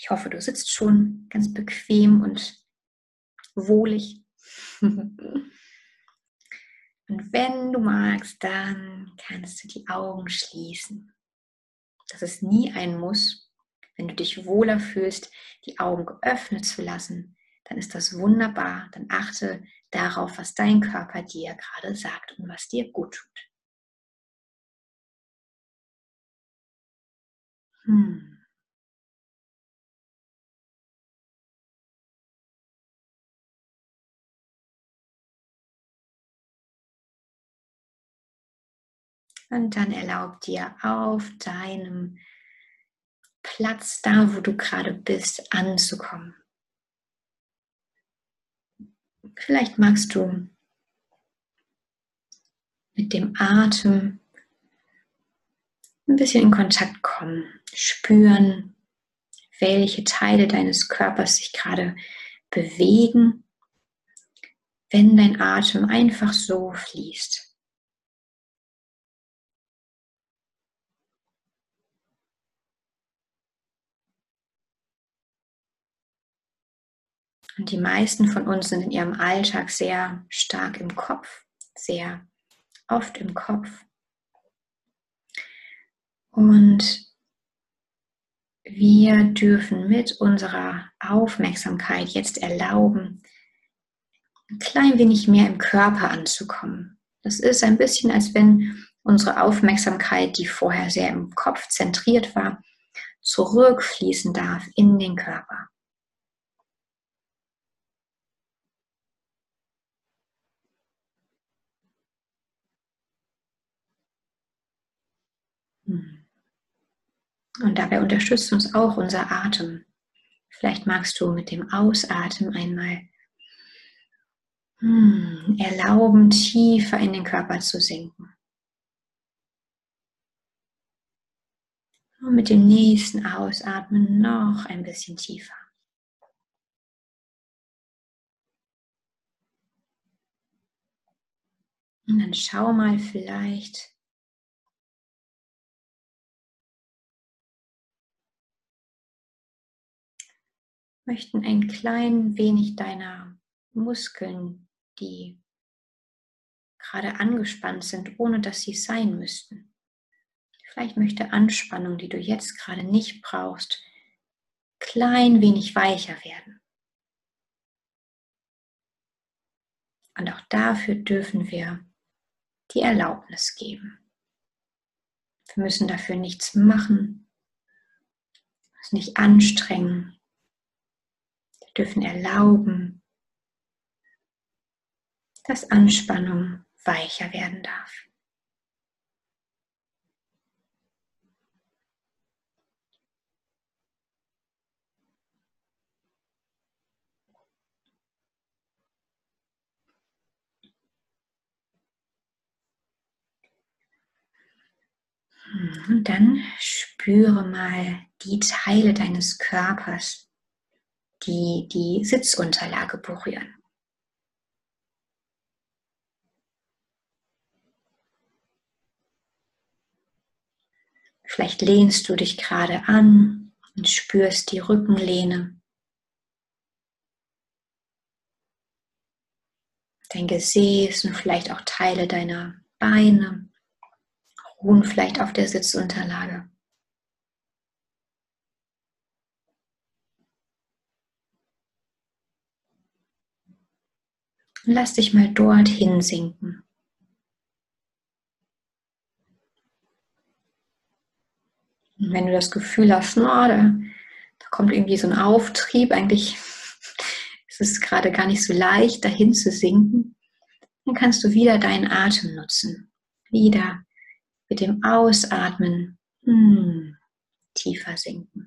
Ich hoffe, du sitzt schon ganz bequem und wohlig. Und wenn du magst, dann kannst du die Augen schließen. Das ist nie ein Muss. Wenn du dich wohler fühlst, die Augen geöffnet zu lassen, dann ist das wunderbar. Dann achte darauf, was dein Körper dir gerade sagt und was dir gut tut. Und dann erlaub dir auf deinem Platz, da wo du gerade bist, anzukommen. Vielleicht magst du mit dem Atem ein bisschen in Kontakt kommen, spüren, welche Teile deines Körpers sich gerade bewegen, wenn dein Atem einfach so fließt. Und die meisten von uns sind in ihrem Alltag sehr stark im Kopf, sehr oft im Kopf. Und wir dürfen mit unserer Aufmerksamkeit jetzt erlauben, ein klein wenig mehr im Körper anzukommen. Das ist ein bisschen, als wenn unsere Aufmerksamkeit, die vorher sehr im Kopf zentriert war, zurückfließen darf in den Körper. Und dabei unterstützt uns auch unser Atem. Vielleicht magst du mit dem Ausatmen einmal erlauben, tiefer in den Körper zu sinken. Und mit dem nächsten Ausatmen noch ein bisschen tiefer. Und dann schau mal, vielleicht möchten ein klein wenig deiner Muskeln, die gerade angespannt sind, ohne dass sie es sein müssten. Vielleicht möchte Anspannung, die du jetzt gerade nicht brauchst, klein wenig weicher werden. Und auch dafür dürfen wir die Erlaubnis geben. Wir müssen dafür nichts machen, uns nicht anstrengen. Wir dürfen erlauben, dass Anspannung weicher werden darf. Und dann spüre mal die Teile deines Körpers, die die Sitzunterlage berühren. Vielleicht lehnst du dich gerade an und spürst die Rückenlehne. Dein Gesäß und vielleicht auch Teile deiner Beine ruhen vielleicht auf der Sitzunterlage. Und lass dich mal dorthin sinken. Und wenn du das Gefühl hast, da kommt irgendwie so ein Auftrieb, eigentlich ist es gerade gar nicht so leicht, dahin zu sinken, dann kannst du wieder deinen Atem nutzen. Wieder mit dem Ausatmen tiefer sinken.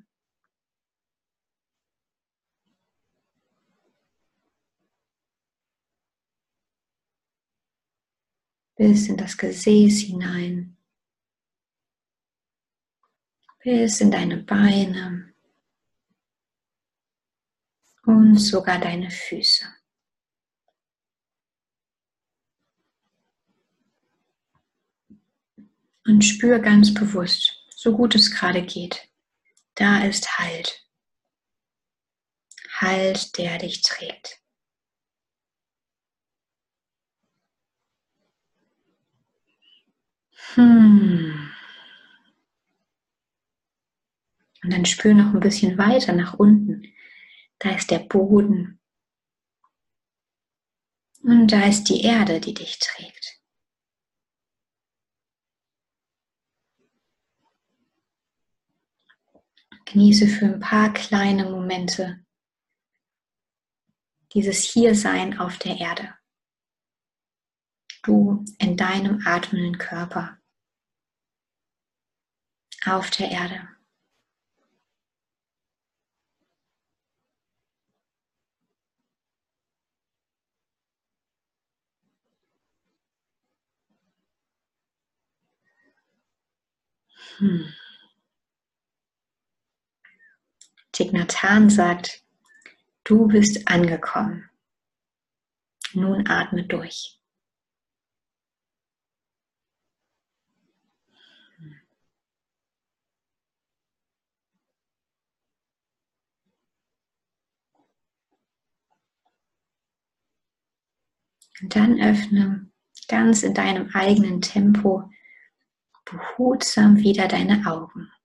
Bis in das Gesäß hinein. Bis in deine Beine. Und sogar deine Füße. Und spür ganz bewusst, so gut es gerade geht, da ist Halt. Halt, der dich trägt. Und dann spür noch ein bisschen weiter nach unten. Da ist der Boden. Und da ist die Erde, die dich trägt. Genieße für ein paar kleine Momente dieses Hiersein auf der Erde. Du in deinem atmenden Körper auf der Erde. Thich Nhat Hanh sagt, du bist angekommen. Nun atme durch. Und dann öffne ganz in deinem eigenen Tempo behutsam wieder deine Augen.